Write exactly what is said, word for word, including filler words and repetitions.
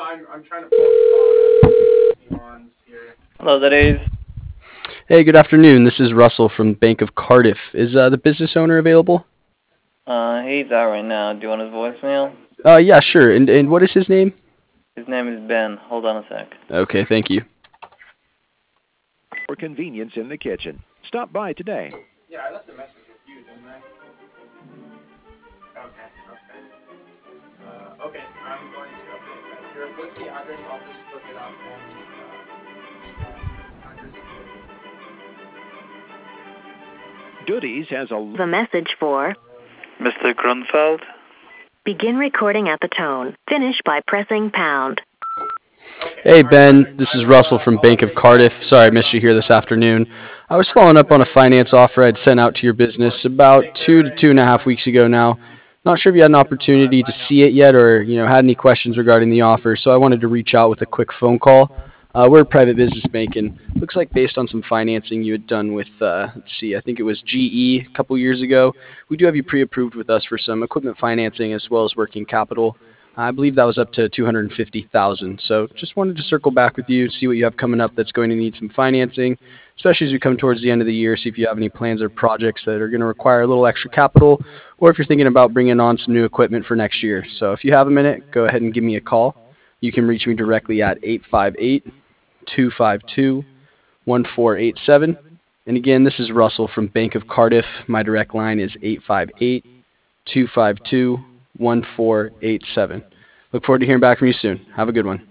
Hello, that is. Hey, good afternoon. This is Russell from Bank of Cardiff. Is uh, the business owner available? Uh, he's out right now. Do you want his voicemail? Uh, yeah, sure. And and what is his name? His name is Ben. Hold on a sec. Okay, thank you. For convenience in the kitchen. Stop by today. Yeah, I left a message with you, didn't I? Okay, okay. Uh, okay, I'm going to update that here. What's the address? I'll just look it up and uh, address. Doodie's has a... The message for Mister Grunfeld? begin recording at the tone. Finish by pressing pound. Hey, Ben. This is Russell from Bank of Cardiff. Sorry I missed you here this afternoon. I was following up on a finance offer I'd sent out to your business about two to two and a half weeks ago now. Not sure if you had an opportunity to see it yet or, you know, had any questions regarding the offer, so I wanted to reach out with a quick phone call. Uh, we're a private business bank, and looks like based on some financing you had done with, uh, let's see, I think it was G E a couple years ago, we do have you pre-approved with us for some equipment financing as well as working capital. I believe that was up to two hundred fifty thousand dollars. So just wanted to circle back with you, see what you have coming up that's going to need some financing, especially as we come towards the end of the year, see if you have any plans or projects that are going to require a little extra capital, or if you're thinking about bringing on some new equipment for next year. So if you have a minute, go ahead and give me a call. You can reach me directly at eight five eight, two five two, one four eight seven. And again, this is Russell from Bank of Cardiff. My direct line is eight five eight, two five two, one four eight seven. Look forward to hearing back from you soon. Have a good one.